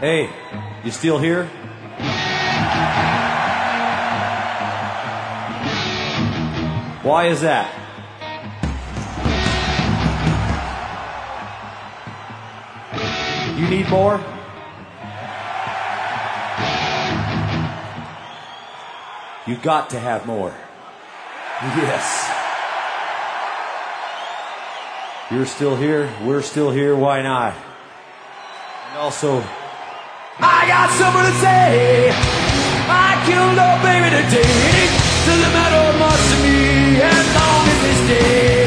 Hey, you still here? Why is that? You need more? You got to have more. Yes. You're still here. We're still here. Why not? And also, I got something to say. I killed a baby today. Doesn't matter much to me as long as it's dead.